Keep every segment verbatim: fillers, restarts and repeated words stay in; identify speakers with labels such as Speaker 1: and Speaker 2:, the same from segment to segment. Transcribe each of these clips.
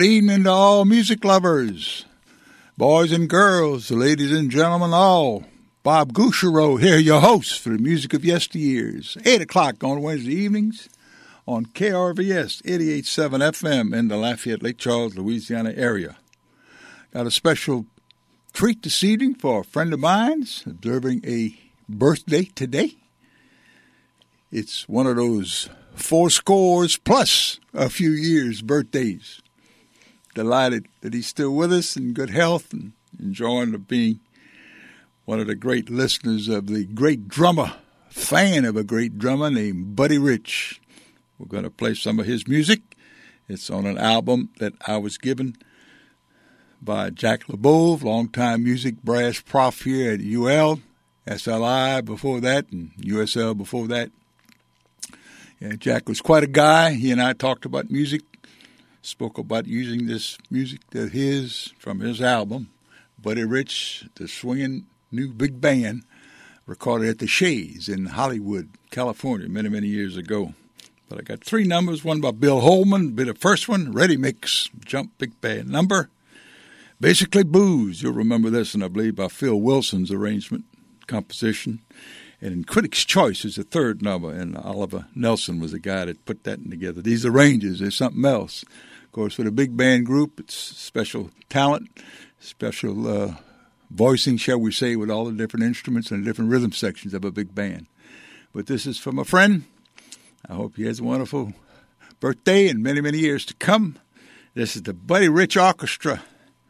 Speaker 1: Good evening to all music lovers, boys and girls, ladies and gentlemen all. Bob Gouchereau here, your host for the music of yesteryears. eight o'clock on Wednesday evenings on K R V S eighty-eight point seven F M in the Lafayette, Lake Charles, Louisiana area. Got a special treat this evening for a friend of mine's observing a birthday today. It's one of those four scores plus a few years birthdays. Delighted that he's still with us in good health and enjoying being one of the great listeners of the great drummer, fan of a great drummer named Buddy Rich. We're going to play some of his music. It's on an album that I was given by Jack LeBeau, longtime music brass prof here at U L, S L I before that, and U S L before that. Yeah, Jack was quite a guy. He and I talked about music, spoke about using this music of his from his album, Buddy Rich, the Swinging New Big Band, recorded at the Shays in Hollywood, California, many, many years ago. But I got three numbers, one by Bill Holman, be the first one, Ready Mix, Jump Big Band number. Basically Blues, you'll remember this, and I believe by Phil Wilson's arrangement, composition. And in Critics' Choice is the third number, and Oliver Nelson was the guy that put that together. These arranges, there's something else. Of course, for the big band group, it's special talent, special uh, voicing, shall we say, with all the different instruments and the different rhythm sections of a big band. But this is from a friend. I hope he has a wonderful birthday and many, many years to come. This is the Buddy Rich Orchestra,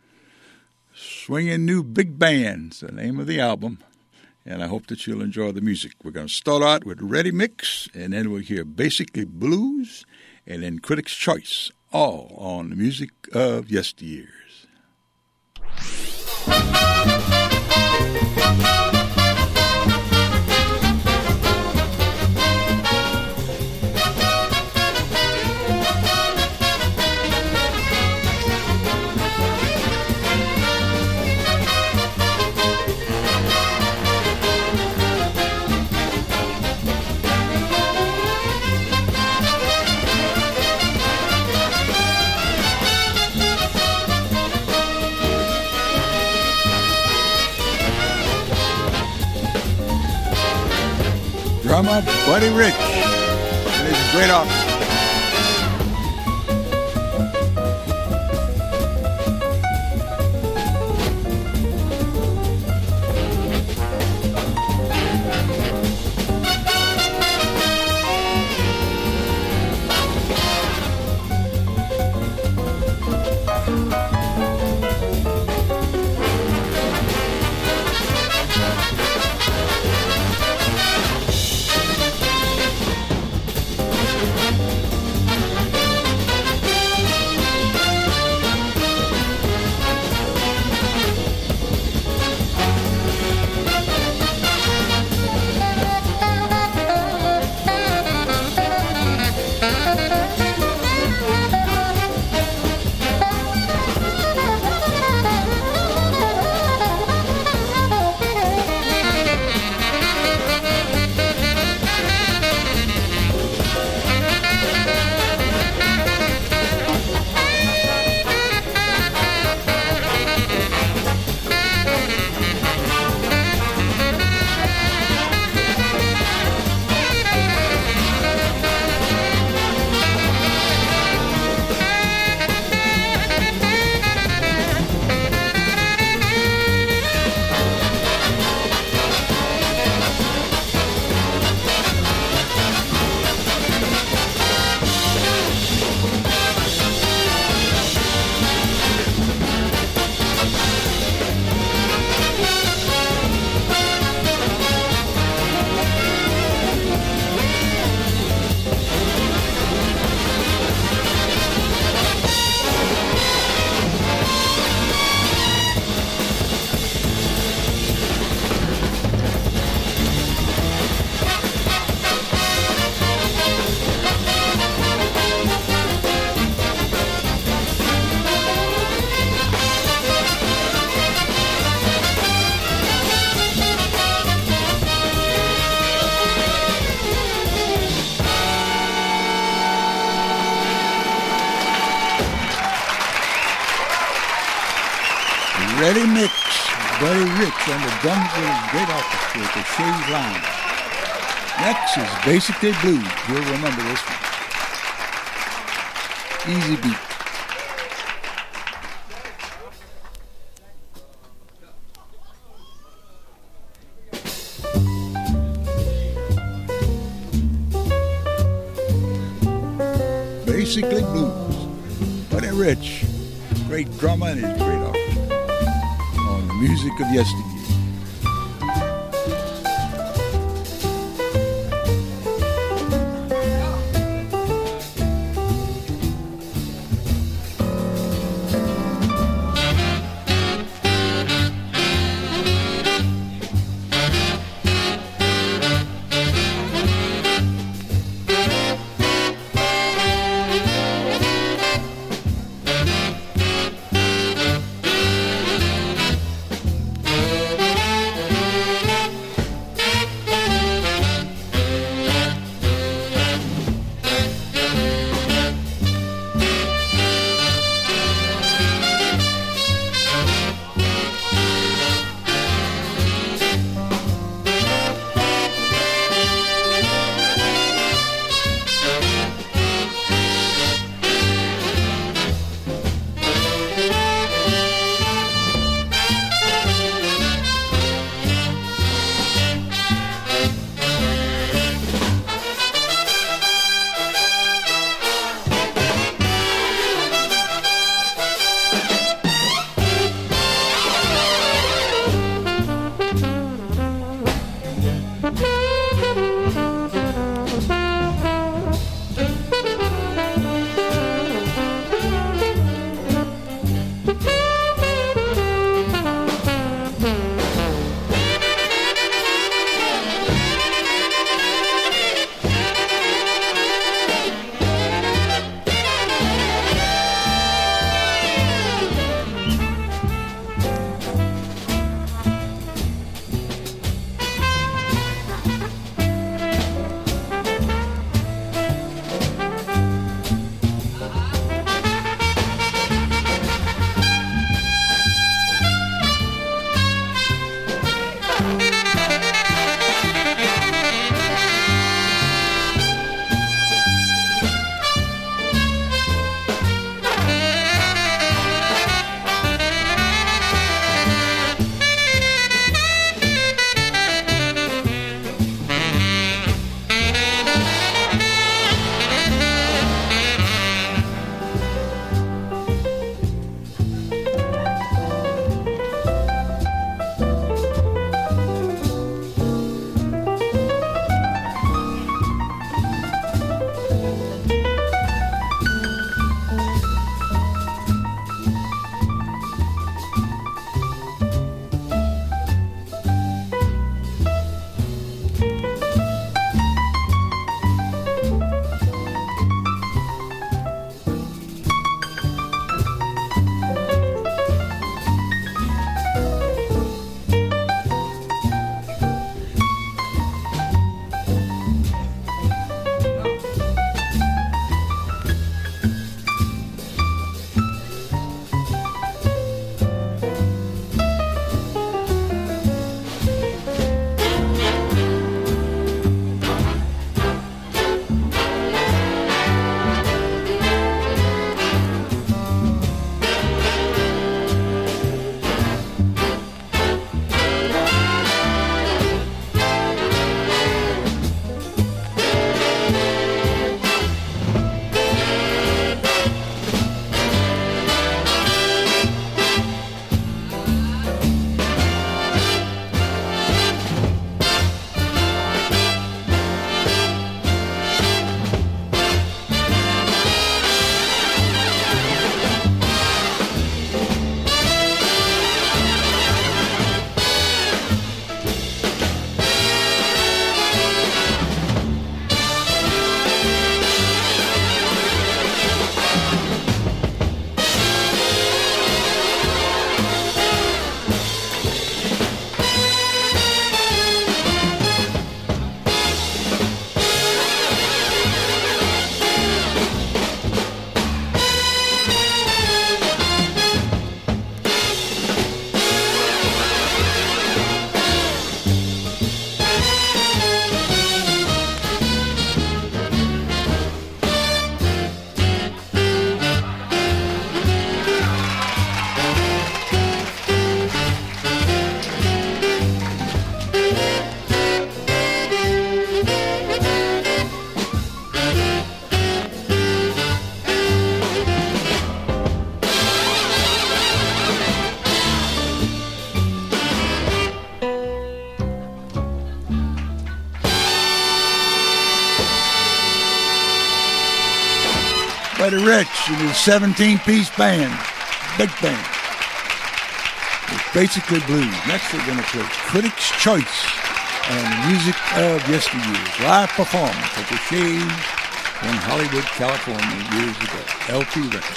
Speaker 1: Swinging New Big Band's the name of the album. And I hope that you'll enjoy the music. We're going to start out with Ready Mix, and then we'll hear Basically Blues, and then Critics' Choice, all on the music of yesteryears. Drummer Buddy Rich and his great orchestra.
Speaker 2: We'll be right back.
Speaker 1: Ready Mix, Buddy Rich on the drums with his great orchestra at the Shays Lounge. Next is Basically Blues. You'll remember this one. Easy beat. Basically Blues. Buddy Rich, great drummer and his great orchestra on the music of yesteryear. Buddy Rich and his seventeen-piece band, big band. It's basically blues. Next we're going to play Critics' Choice and the music of yesteryears. Live performance at the Shades in Hollywood, California years ago. L P record.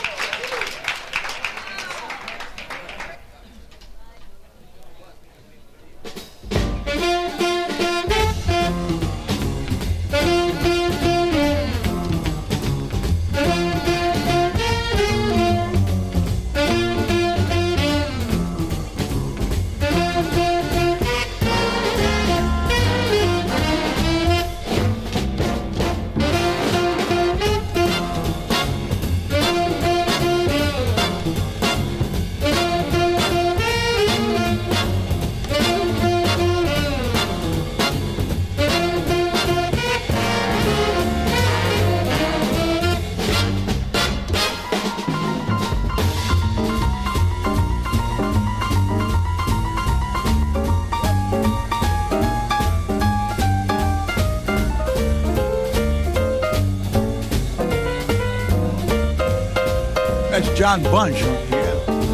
Speaker 1: John Bunch on here.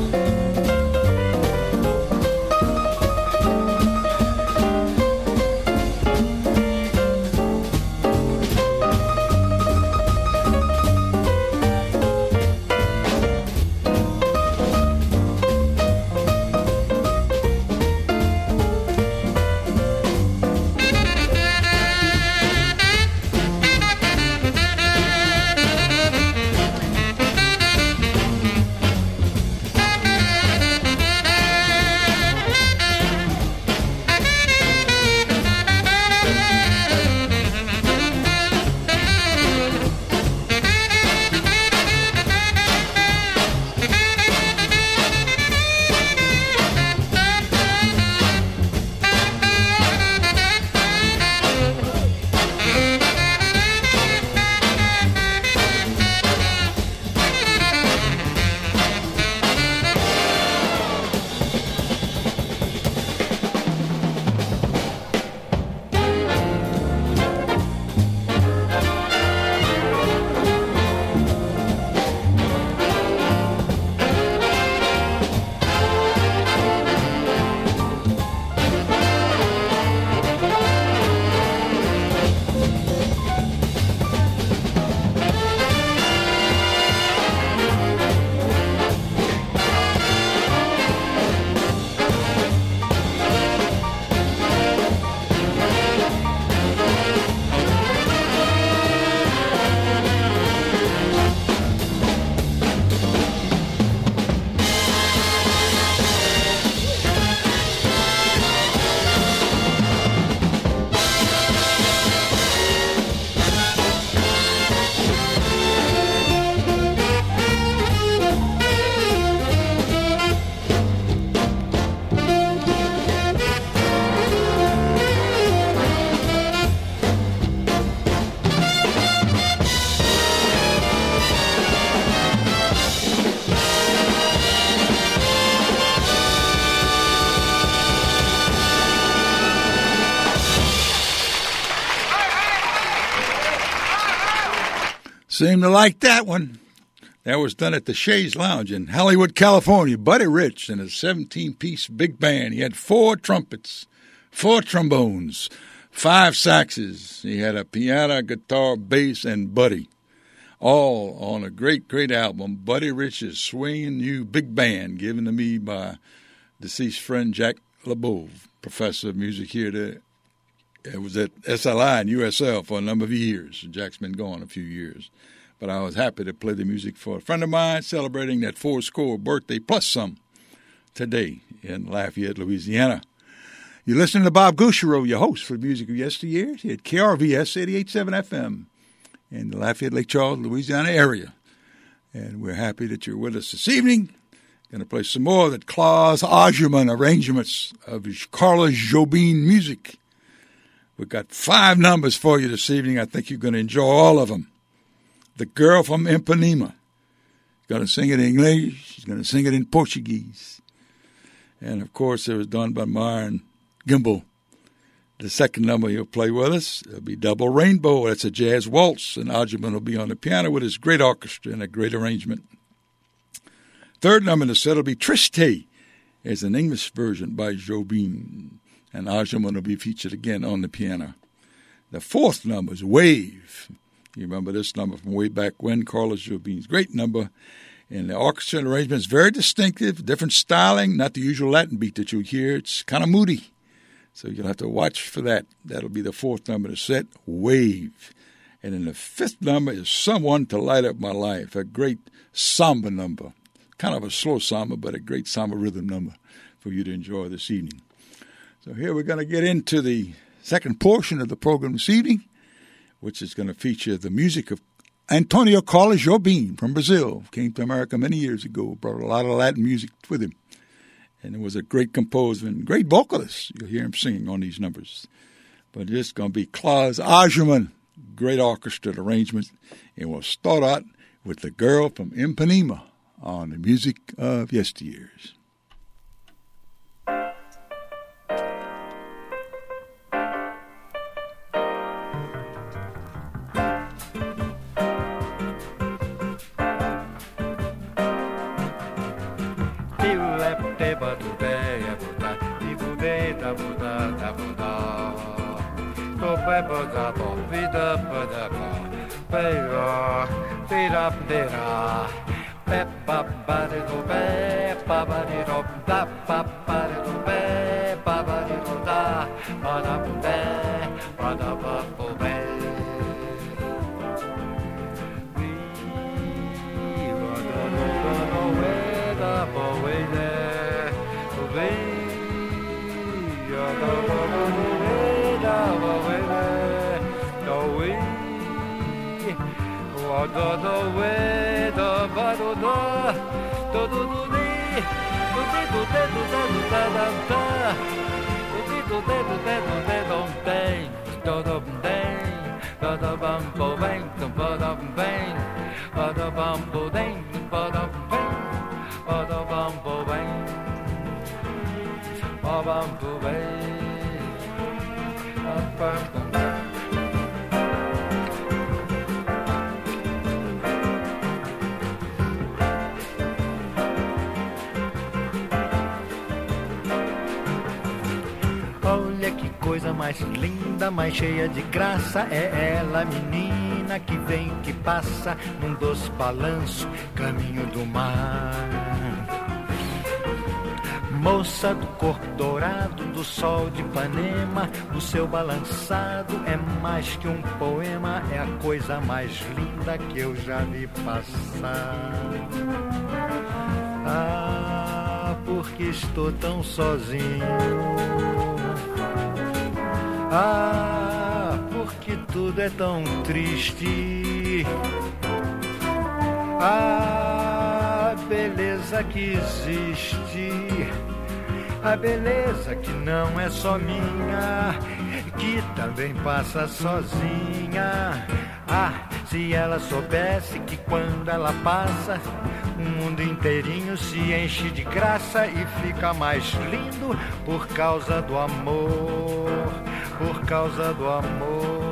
Speaker 1: Seem to like that one. That was done at the Shays Lounge in Hollywood, California. Buddy Rich and his seventeen-piece big band. He had four trumpets, four trombones, five saxes. He had a piano, guitar, bass, and Buddy, all on a great, great album, Buddy Rich's Swinging New Big Band, given to me by deceased friend Jack LeBeau, professor of music here. To, it was at S L I and U S L for a number of years. Jack's been gone a few years. But I was happy to play the music for a friend of mine celebrating that four-score birthday plus some today in Lafayette, Louisiana. You're listening to Bob Gouchereau, your host for Music of Yesteryears at K R V S eighty-eight point seven F M in the Lafayette, Lake Charles, Louisiana area. And we're happy that you're with us this evening. Going to play some more of that Claus Ogerman arrangements of Carla Jobin music. We've got five numbers for you this evening. I think you're going to enjoy all of them. The Girl from Ipanema. Going to sing it in English. She's going to sing it in Portuguese. And, of course, it was done by Myron Gimbel The second number he'll play with us will be Double Rainbow. That's a jazz waltz, and Arjun will be on the piano with his great orchestra and a great arrangement. Third number in the set will be Triste. It's an English version by Jobin, and Arjun will be featured again on the piano. The fourth number is Wave. You remember this number from way back when, Carlos Jobin's great number. And the orchestra arrangement is very distinctive, different styling, not the usual Latin beat that you hear. It's kind of moody. So you'll have to watch for that. That'll be the fourth number to set, Wave. And then the fifth number is Someone to Light Up My Life, a great samba number. Kind of a slow samba, but a great samba rhythm number for you to enjoy this evening. So here we're going to get into the second portion of the program this evening, which is going to feature the music of Antonio Carlos Jobim from Brazil. Came to America many years ago, brought a lot of Latin music with him. And it was a great composer and great vocalist. You'll hear him singing on these numbers. But it's going to be Klaus Agerman, great orchestra arrangement. And we'll start out with The Girl from Ipanema on the music of yesteryears.
Speaker 2: Olha que coisa mais linda, mais cheia de graça. É ela, menina, que vem, que passa num doce balanço, caminho do mar. Moça do corpo dourado, do sol de Ipanema, o seu balançado é mais que um poema, é a coisa mais linda que eu já vi passar. Ah, porque estou tão sozinho. Ah, porque tudo é tão triste. Ah, beleza que existe, a beleza que não é só minha, que também passa sozinha. Ah, se ela soubesse que quando ela passa, o mundo inteirinho se enche de graça e fica mais lindo por causa do amor, por causa do amor.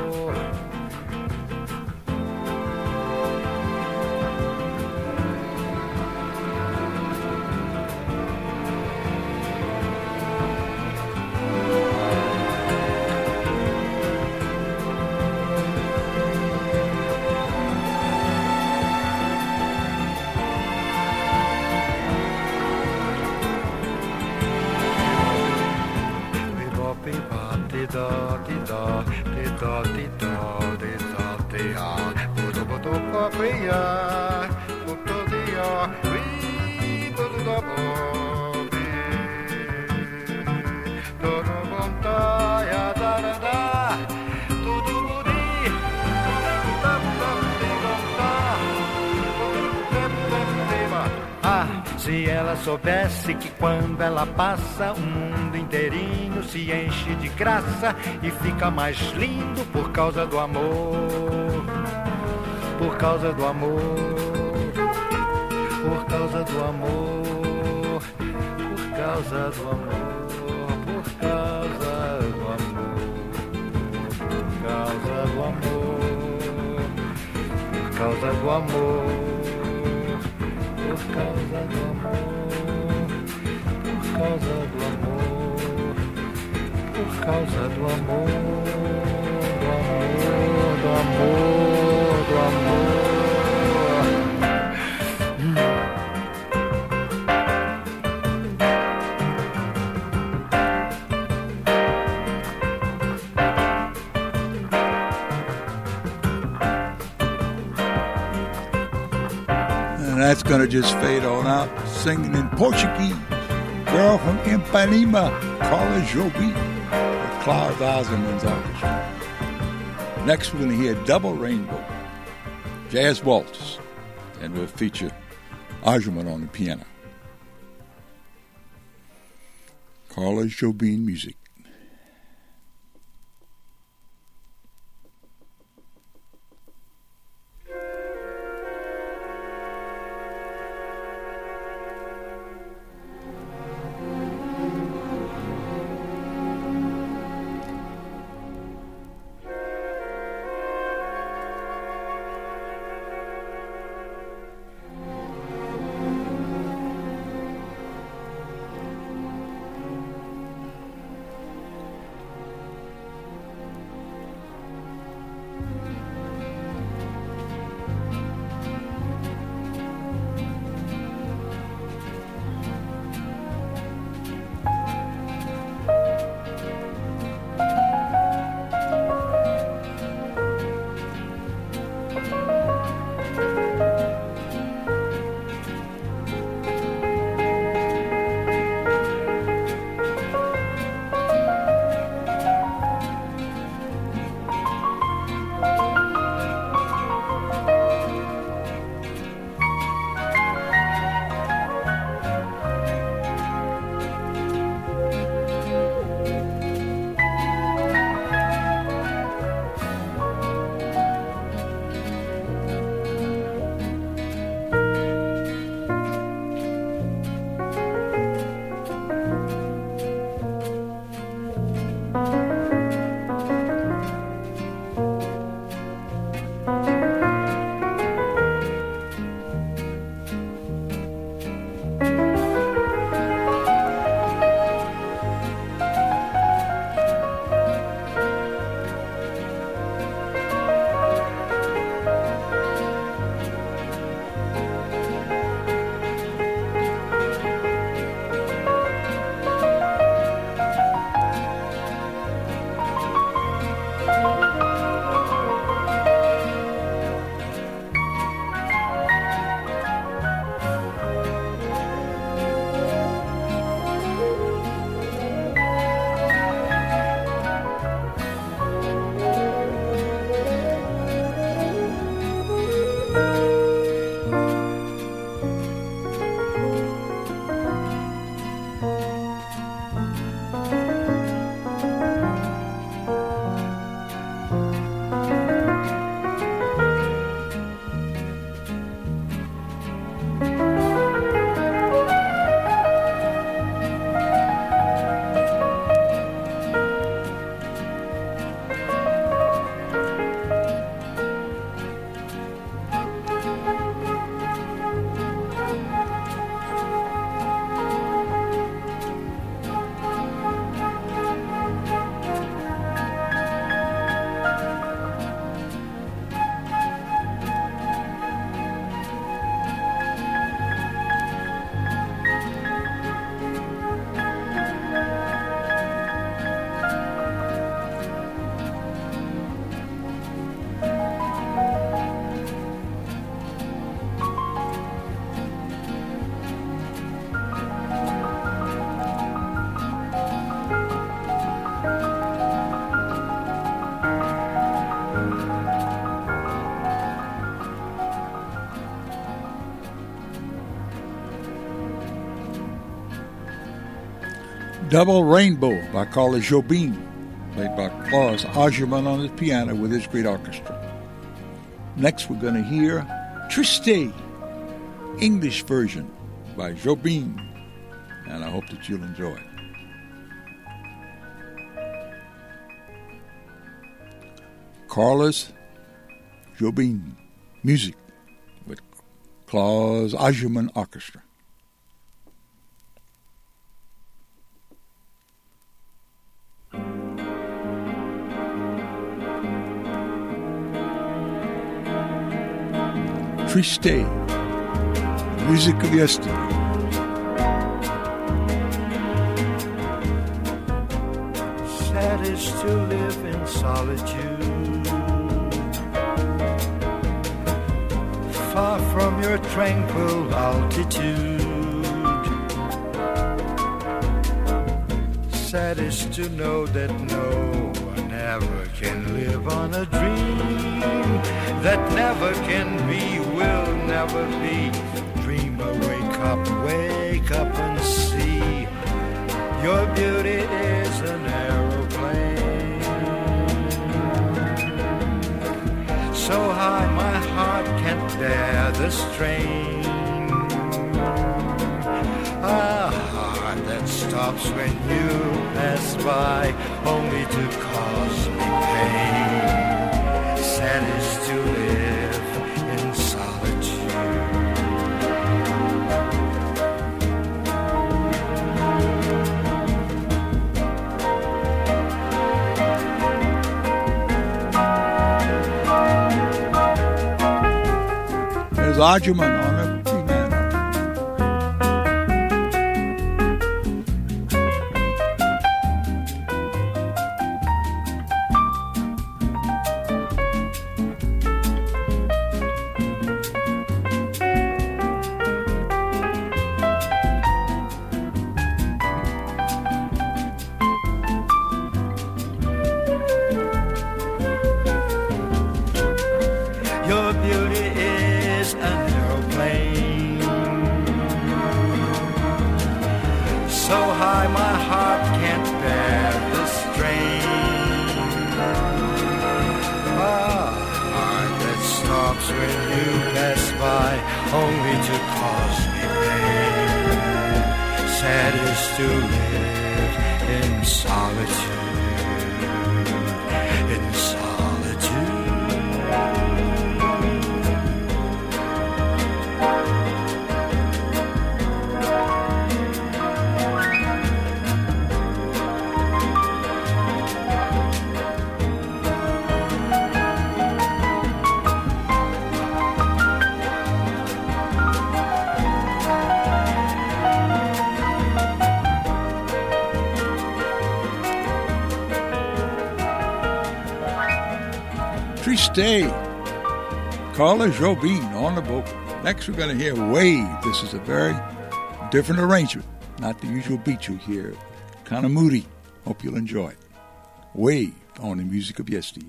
Speaker 2: Se ela soubesse que quando ela passa, o mundo inteirinho se enche de graça e fica mais lindo por causa do amor, por causa do amor, por causa do amor, por causa do amor, por causa do amor. amor, por causa do amor, por causa do amor, por causa do amor, por causa do amor, do amor, do amor, do amor.
Speaker 1: And that's going to just fade on out, singing in Portuguese. Girl from Ipanema, Carla Joby, with Claude Osmond's orchestra. Next, we're going to hear Double Rainbow, Jazz Waltz, and we'll feature Arjumand on the piano. Carla Joby music. Double Rainbow by Carla Jobim, played by Klaus Arjumand on his piano with his great orchestra. Next we're going to hear Triste, English version by Jobim, and I hope that you'll enjoy it. Carlos Jobim, music with Klaus Agerman Orchestra. Triste, music of yesterday.
Speaker 2: Sad is to live in solitude, far from your tranquil altitude. Sad is to know that no one ever can live on a dream that never can be, will never be. Dreamer, wake up, wake up and see your beauty is an aeroplane, so high my heart can't bear the strain. A heart that stops when you pass by, only to cause me pain. Sad is to live in solitude.
Speaker 1: There's Agerman on it.
Speaker 2: Your beauty is an aeroplane, so high my heart can't bear the strain. A heart that stops when you pass by, only to cause me pain. Sad is to live in solitude, in solitude.
Speaker 1: Triste, Carlos Jobim on the vocal. Next we're going to hear Wave. This is a very different arrangement, not the usual beat you hear. Kind of moody. Hope you'll enjoy it. Wave on the music of yesteryear.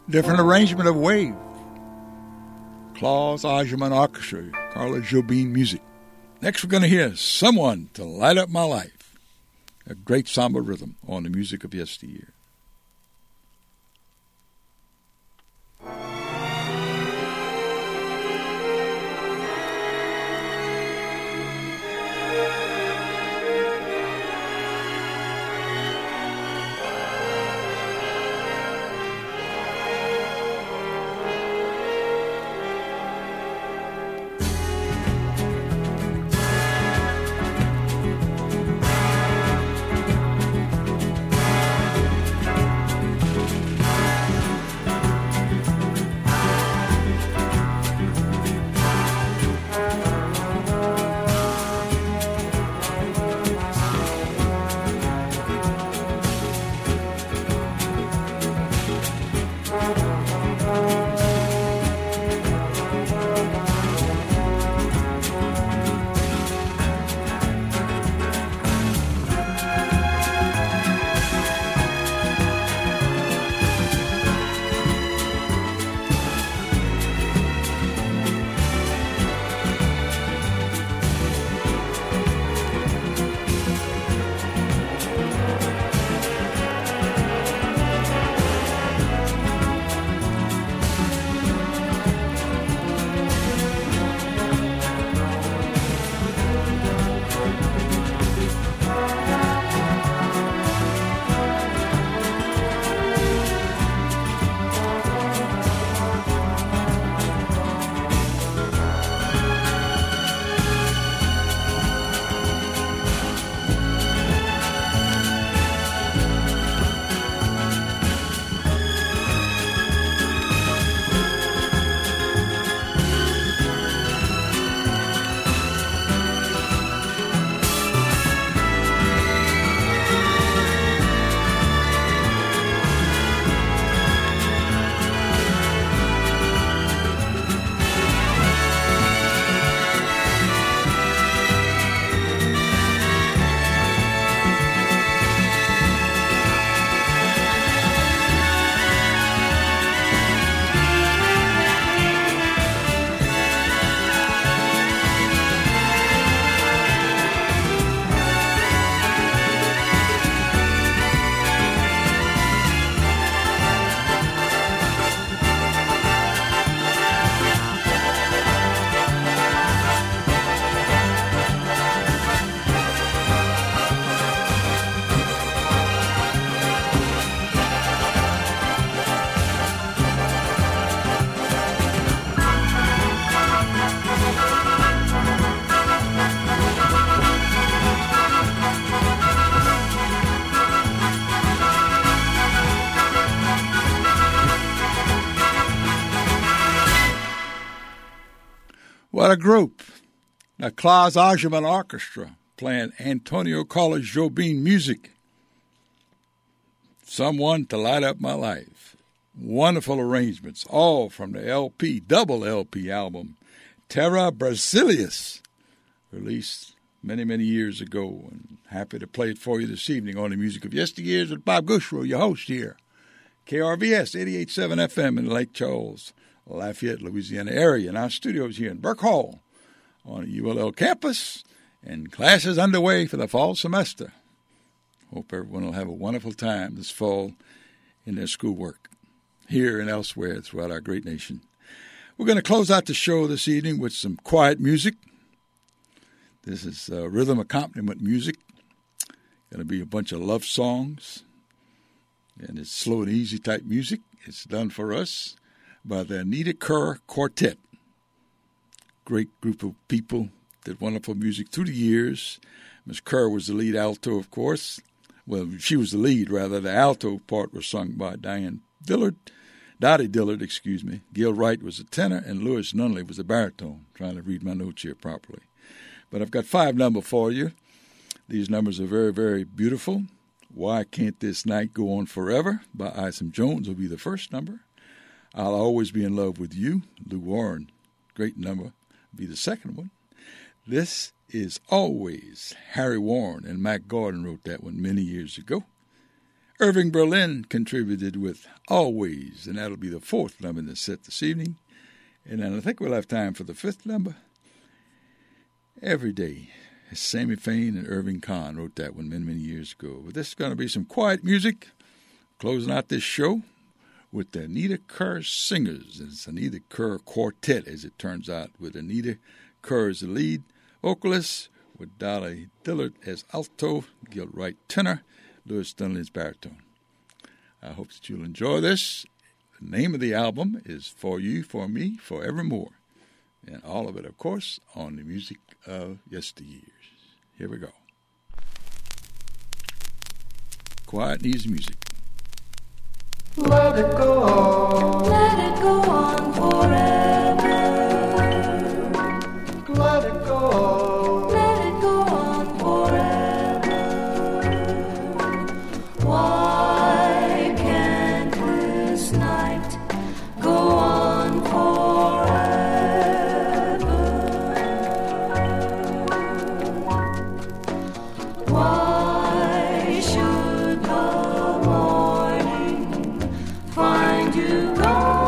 Speaker 1: Different arrangement of Wave. Claus Agerman Orchestra, Carla Jobin music. Next we're going to hear Someone to Light Up My Life, a great samba rhythm on the music of yesteryear. What a group. The Claus Agerman Orchestra playing Antonio Carlos Jobim music. Someone to Light Up My Life. Wonderful arrangements, all from the L P, double L P album, Terra Brasilis, released many, many years ago. And happy to play it for you this evening on the Music of Yesteryears with Bob Gushrow, your host here. K R V S eighty-eight point seven F M in Lake Charles, Lafayette, Louisiana area. And our studios here in Burke Hall on the U L L campus, and classes underway for the fall semester. Hope everyone will have a wonderful time this fall in their schoolwork, here and elsewhere throughout our great nation. We're going to close out the show this evening with some quiet music. This is uh, rhythm accompaniment music. Going to be a bunch of love songs. And it's slow and easy type music. It's done for us by the Anita Kerr Quartet. Great group of people, did wonderful music through the years. Miss Kerr was the lead alto, of course. Well, she was the lead, rather. The alto part was sung by Diane Dillard. Dottie Dillard, excuse me. Gil Wright was the tenor, and Louis Nunley was the baritone. Trying to read my notes here properly. But I've got five numbers for you. These numbers are very, very beautiful. Why Can't This Night Go On Forever by Isom Jones will be the first number. I'll Always Be in Love with You, Lou Warren, great number, will be the second one. This Is Always, Harry Warren, and Mac Gordon wrote that one many years ago. Irving Berlin contributed with Always, and that'll be the fourth number in the set this evening. And then I think we'll have time for the fifth number. Every Day. Sammy Fain and Irving Kahn wrote that one many, many years ago. But this is going to be some quiet music, closing out this show with the Anita Kerr Singers. It's Anita Kerr Quartet, as it turns out, with Anita Kerr as the lead vocalist, with Dolly Dillard as alto, Gil Wright tenor, Louis Dunley as baritone. I hope that you'll enjoy this. The name of the album is For You, For Me, Forevermore. And all of it, of course, on the music of yesteryears. Here we go. Quiet and easy music.
Speaker 2: Let it go on.
Speaker 3: Let it go on forever.
Speaker 2: Let it go on.
Speaker 3: Let it go on forever. Why can't this night go on forever? Why should the morning find you gone?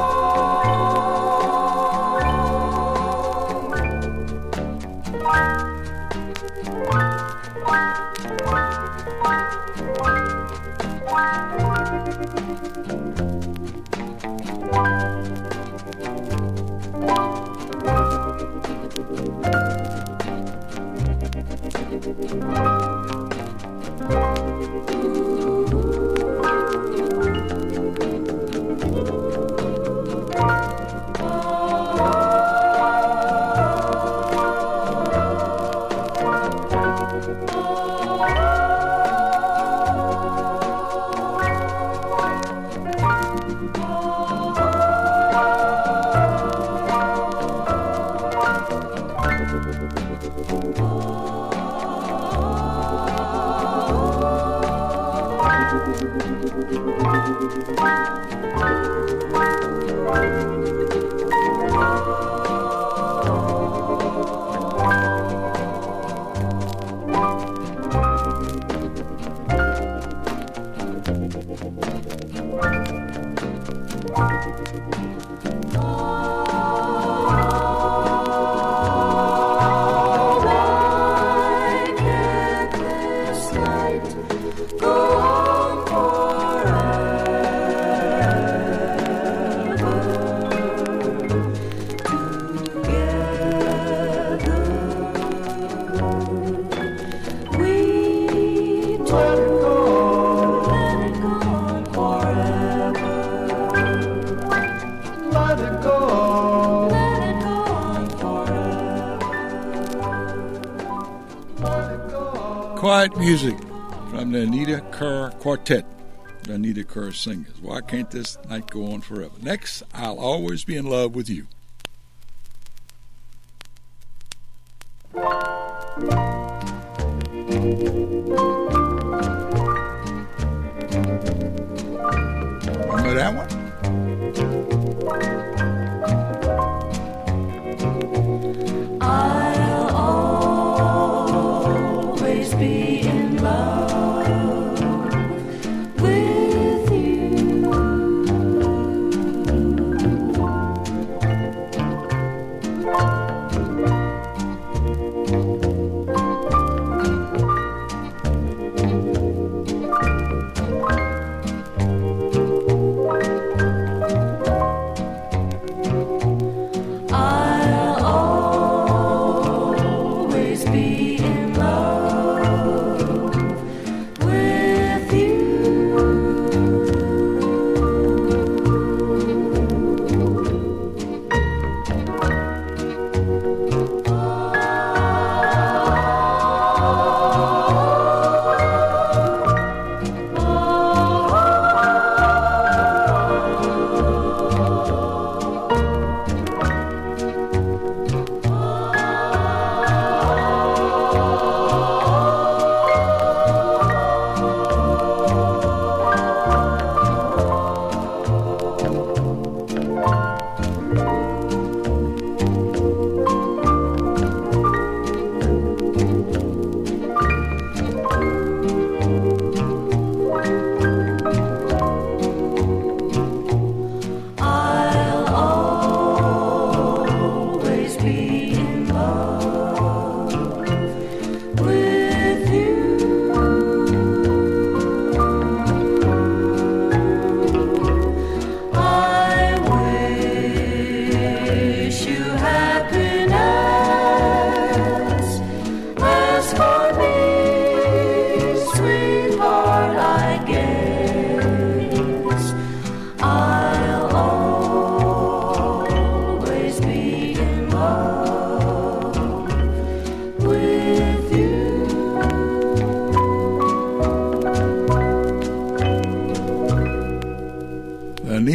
Speaker 1: Quiet music from the Anita Kerr Quartet, the Anita Kerr Singers. Why can't this night go on forever? Next, I'll Always Be in Love with You. Remember that one?
Speaker 3: I'll always be in love with you. I'll always be in love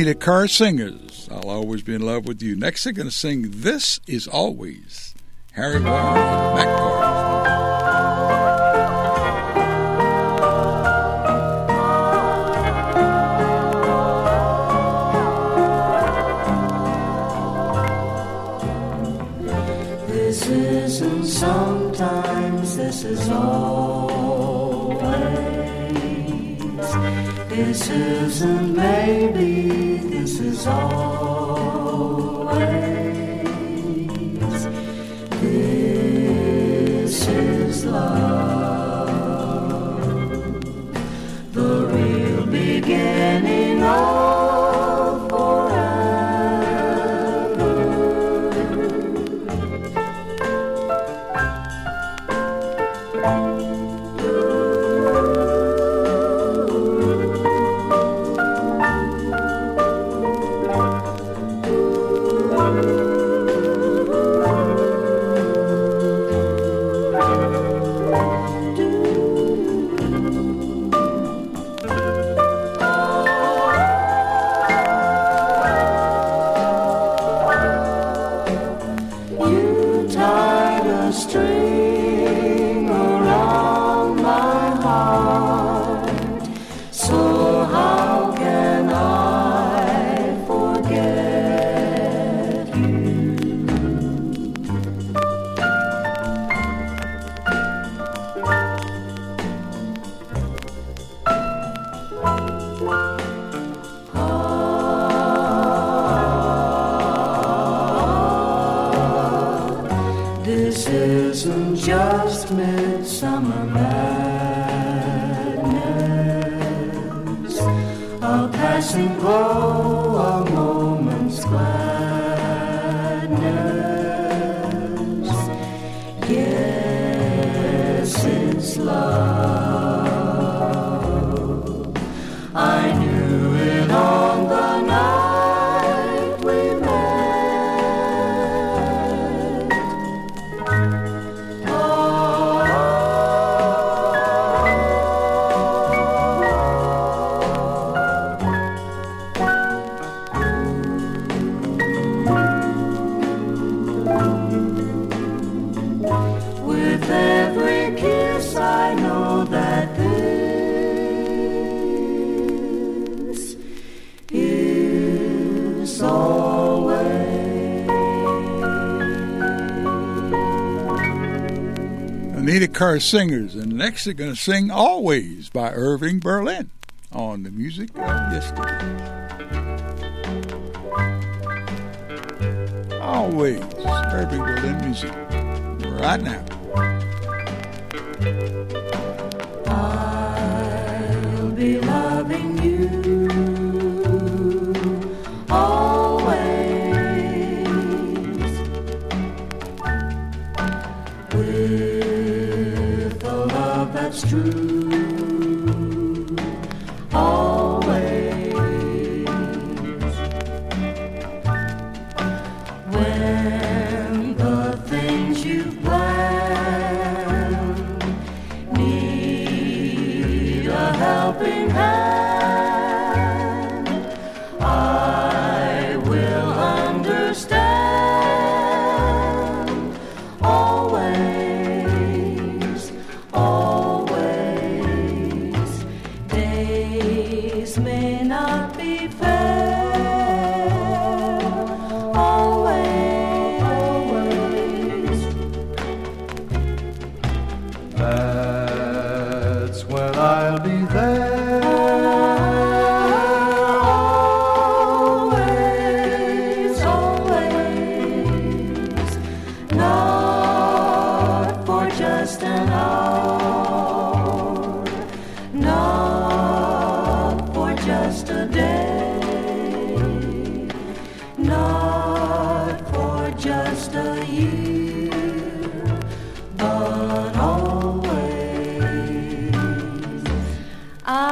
Speaker 1: Anita Carr Singers, I'll Always Be in Love with You. Next, they're going to sing This Is Always, Harry Warren and Mac
Speaker 3: Gardner. This isn't sometimes, this is always. This isn't maybe, this is always. This is love, the real beginning of forever. This isn't just midsummer madness, a passing glow, a moment's gladness. Yes, it's love. I knew it on the night we met. With every kiss I know that this is always.
Speaker 1: Anita Carr Singers, and next they're going to sing Always by Irving Berlin on the Music of Yesterday. Always Irving Berlin music right now.
Speaker 3: I'll be loving you always, with a love that's true, always. When the things you've planned need a helping hand, I will understand. Always, always. Days may not be fair. Always, always.
Speaker 2: That's when I'll be there.
Speaker 3: Always, always. Not for just an hour, not for just a day, not for just a year, but always.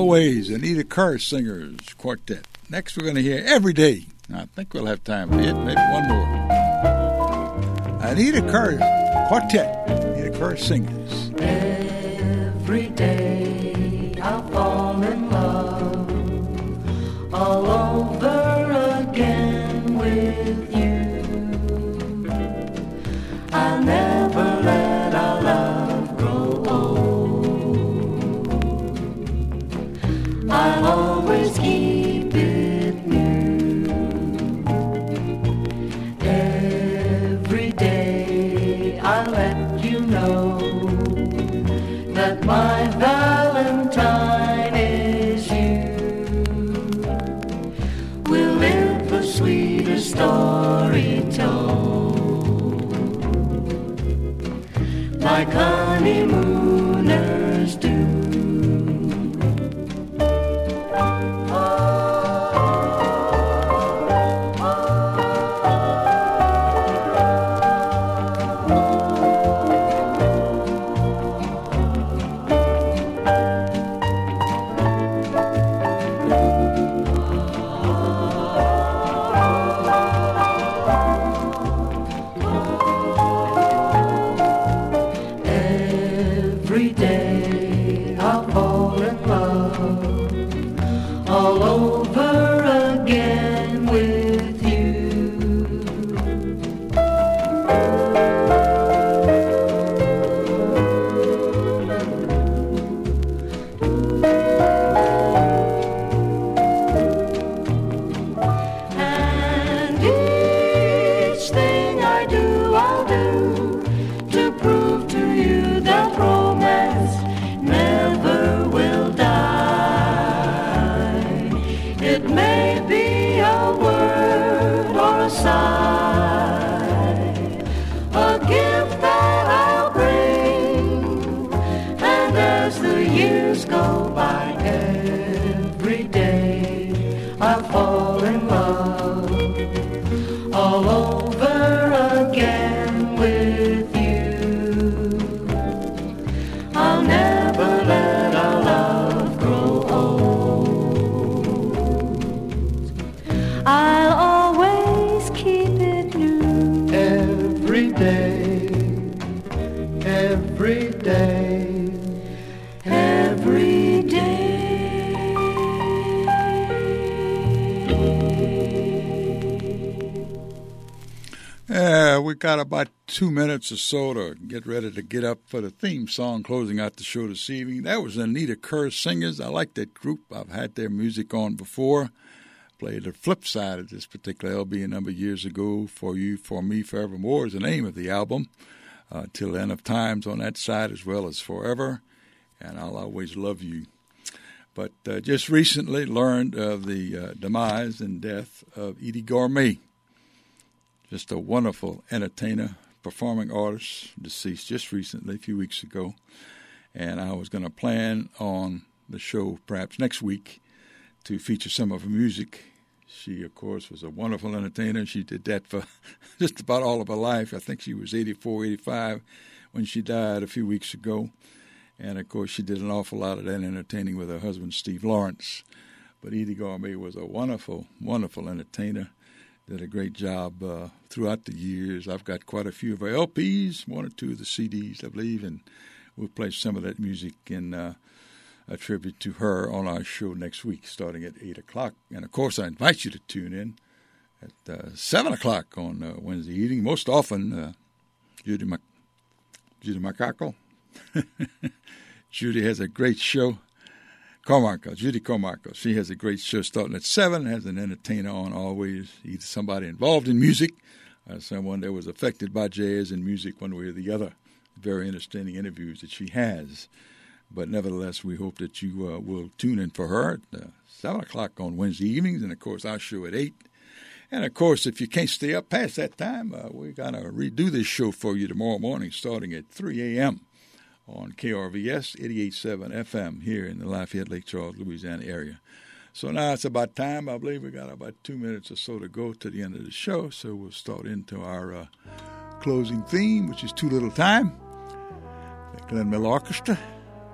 Speaker 1: Always, Anita Kerr Singers Quartet. Next we're going to hear Every Day. I think we'll have time for it, maybe one more. Anita Kerr Quartet, Anita Kerr Singers.
Speaker 3: Every day I fall in love all over again with you. I'll never let our love grow old. I'll always keep it new. Every day I let you know that my Valentine is you. We'll live the sweetest story told, like honeymooners do.
Speaker 1: Got about two minutes or so to get ready to get up for the theme song closing out the show this evening. That was Anita Kerr Singers. I like that group. I've had their music on before. Played the flip side of this particular L P a number of years ago. For You, For Me, Forevermore is the name of the album. Uh, Till the End of Times on that side, as well as Forever and I'll Always Love You. But uh, just recently learned of the uh, demise and death of Eydie Gormé. Just a wonderful entertainer, performing artist, deceased just recently, a few weeks ago. And I was going to plan on the show perhaps next week to feature some of her music. She, of course, was a wonderful entertainer. She did that for just about all of her life. I think she was eighty-four, eighty-five when she died a few weeks ago. And, of course, she did an awful lot of that entertaining with her husband, Steve Lawrence. But Eydie Gormé was a wonderful, wonderful entertainer. Did a great job uh, throughout the years. I've got quite a few of her L Ps, one or two of the C Ds, I believe, and we'll play some of that music in uh, a tribute to her on our show next week, starting at eight o'clock. And, of course, I invite you to tune in at uh, seven o'clock on uh, Wednesday evening. Most often, uh, Judy, Mac- Judy Macaco. Judy has a great show. Carmichael, Judy Carmichael. She has a great show starting at seven, has an entertainer on always, either somebody involved in music or someone that was affected by jazz and music one way or the other. Very interesting interviews that she has. But nevertheless, we hope that you uh, will tune in for her at uh, seven o'clock on Wednesday evenings, and, of course, our show at eight. And, of course, if you can't stay up past that time, uh, we're going to redo this show for you tomorrow morning starting at three a.m. on K R V S eighty-eight point seven F M here in the Lafayette, Lake Charles, Louisiana area. So now it's about time. I believe we got about two minutes or so to go to the end of the show. So we'll start into our uh, closing theme, which is Too Little Time, the Glenn Miller Orchestra.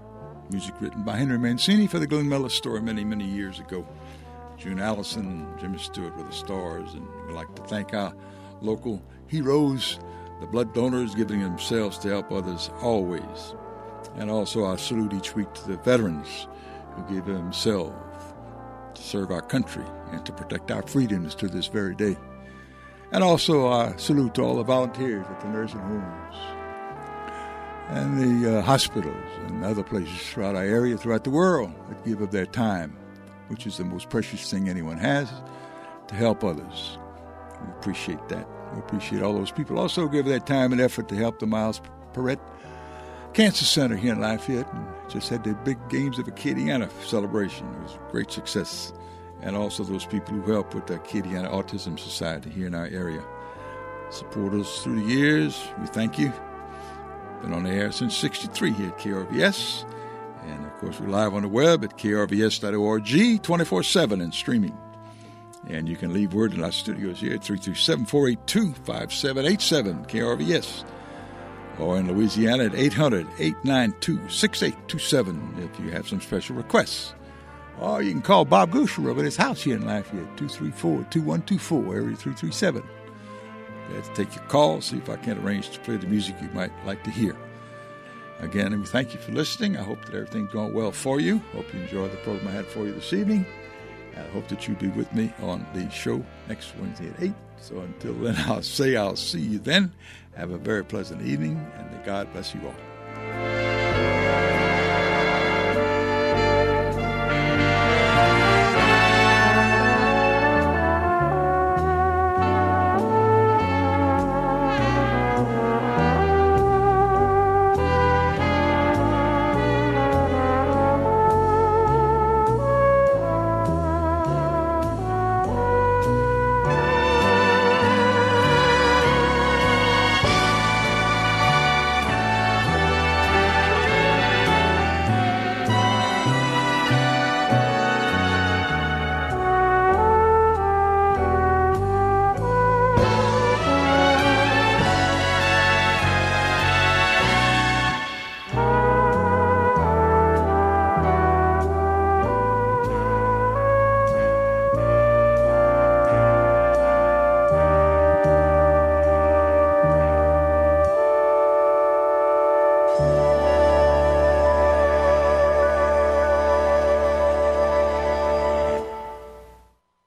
Speaker 1: Music written by Henry Mancini for the Glenn Miller Story many, many years ago. June Allison, Jimmy Stewart with the Stars, and we'd like to thank our local heroes, the blood donors giving themselves to help others always. And also I salute each week to the veterans who gave themselves to serve our country and to protect our freedoms to this very day. And also I salute to all the volunteers at the nursing homes and the uh, hospitals and other places throughout our area, throughout the world, that give of their time, which is the most precious thing anyone has, to help others. We appreciate that. We appreciate all those people also give their time and effort to help the Miles Perrette Cancer Center here in Lafayette, and just had their big Games of Acadiana celebration. It was a great success. And also those people who help with the Acadiana Autism Society here in our area. Support us through the years. We thank you. Been on the air since sixty-three here at K R V S. And, of course, we're live on the web at K R V S dot org, twenty-four seven and streaming. And you can leave word in our studios here at three three seven, four eight two, five seven eight seven, K R V S. Or in Louisiana at eight hundred, eight nine two, six eight two seven if you have some special requests. Or you can call Bob Gouchereau at his house here in Lafayette, two three four, two one two four, area three three seven. Glad to take your call, see if I can arrange to play the music you might like to hear. Again, we thank you for listening. I hope that everything's going well for you. Hope you enjoyed the program I had for you this evening. And I hope that you'll be with me on the show next Wednesday at eight. So until then, I'll say I'll see you then. Have a very pleasant evening, and may God bless you all.